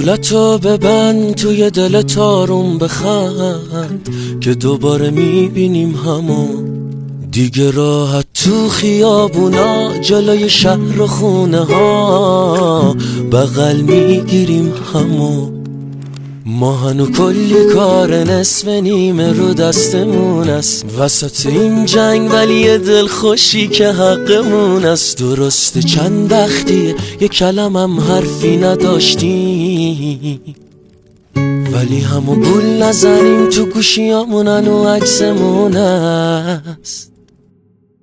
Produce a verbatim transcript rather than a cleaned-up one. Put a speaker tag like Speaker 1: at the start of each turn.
Speaker 1: دولتو ببند توی دل تارون بخند که دوباره میبینیم همو دیگه راحت تو خیابونا جلوی شهر و خونه ها بغل میگیریم همو ما هنو کلی کار نصف نیمه رو دستمون است وسط این جنگ ولی یه دل خوشی که حقمون است درسته چند وقتیه یه کلمم حرفی نداشتیم ولی همو گول نزنیم تو گوشیامون هنو عکسمون است